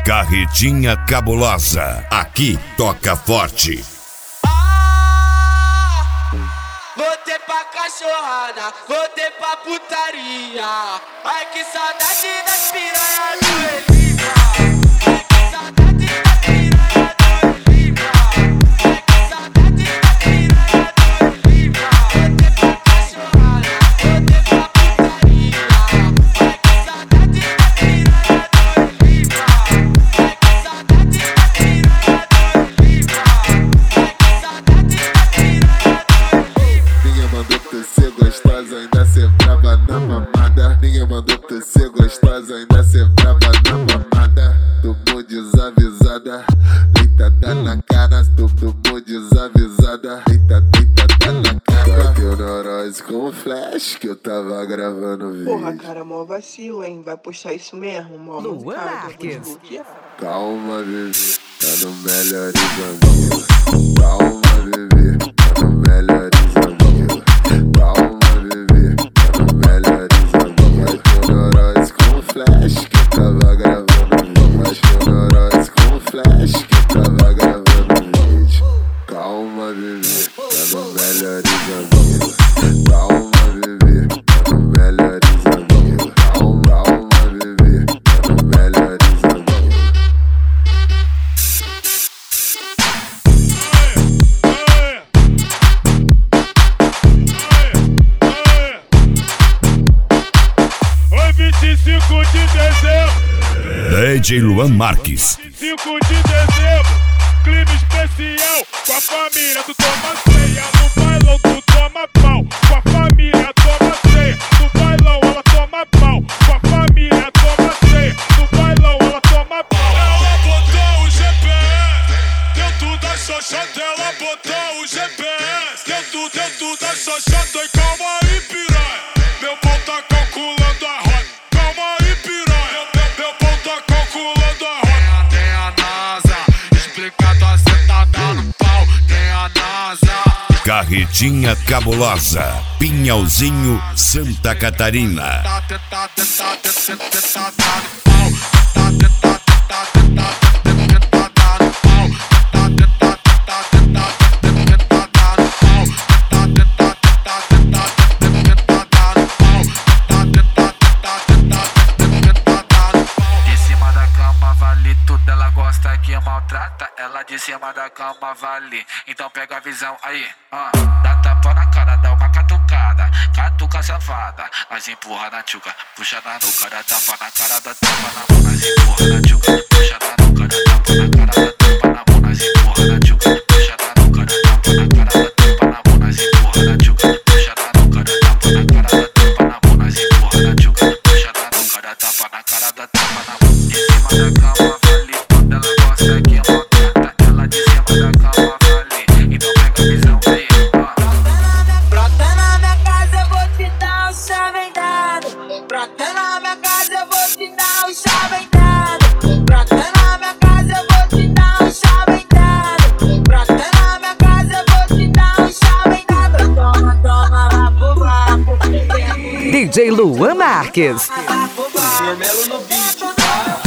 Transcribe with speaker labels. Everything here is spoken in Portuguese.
Speaker 1: Carretinha Cabulosa, aqui toca forte.
Speaker 2: Voltei pra cachorrada, voltei pra putaria. Ai que saudade das piranhas do Olímpia. Ai que saudade das piranhas do Olímpia. Ai que saudade das piranhas do Olímpia. Voltei pra cachorrada, voltei pra putaria. Ai que saudade das piranhas do Olímpia. Ai que saudade das piranhas do Olímpia. Ai que saudade das piranhas do Olímpia.
Speaker 3: Ninguém mandou tu ser gostosa, ainda ser brava na mamada. Ninguém mandou tu ser gostosa, ainda ser brava na mamada. Tomou desavisada, deitada na cara. Tomou desavisada, deitada na cara. Bateu neurose com flash que eu tava gravando vídeo.
Speaker 4: Porra, cara, mó vacilo, hein? Vai puxar isso mesmo, mano?
Speaker 5: Luan Marques.
Speaker 3: Calma, bebê, tá no melhores amigos. Calma, bebê, tá no melhores amigos. Calma, bebê, tá no melhores amigos. Bateu neurose com flash que eu tava gravando vídeo. Bateu neurose com flash que eu tava gravando vídeo. Calma, bebê, tá no melhores amigos. Calma, bebê, tá no melhores amigos. Calma, bebê, tá no melhores amigos.
Speaker 6: Oi, 25 de dezembro.
Speaker 1: DJ Luan Marques.
Speaker 6: 25 de dezembro, clima especial. Com a família tu toma ceia, no bailão tu toma pau. Com a família toma ceia, no bailão ela toma pau. Com a família toma ceia, no bailão ela toma pau. Ela botou o GPS dentro da xoxota, ela botou o GPS dentro da xoxota. E calma aí, piranha, meu pau tá calculando a rota. Calma aí, piranha, meu pau tá calculando a rota. Tem a NASA, explicado a sentada no pau. Tem a NASA.
Speaker 1: Carretinha Cabulosa, Pinhalzinho, Santa Catarina.
Speaker 7: Maltrata, ela de cima da cama vale. Então pega a visão aí, dá tapa na cara, dá uma catucada. Catuca safada, mas empurra na tchuca. Puxa na nuca, dá tapa na cara, dá tapa na mão, mas empurra na tchuca. Puxa na nuca, dá tapa na cara, dá tapa na mão, mas empurra na tchuca. Puxa na nuca, dá tapa na cara, dá tapa na mão, mas empurra na tchuca. Puxa na nuca, dá tapa na cara, dá tapa na mão, mas empurra na tchuca. Puxa na nuca, dá tapa na cara, dá tapa na mão. De cima da cama vale, quando ela gosta que maltrata, ela de cima da cama vale. Então pega a visão aí,
Speaker 2: Brota na minha casa, eu vou te dar um chave dado. Brota na minha casa, eu vou te dar um chave dado. Brota na minha casa, eu vou te dar um chave dado. Brota na minha casa, eu vou te dar um chave dado. Toma, toma, vapo, vapo.
Speaker 5: DJ Luan Marques.
Speaker 4: Vermelho no beat, tá?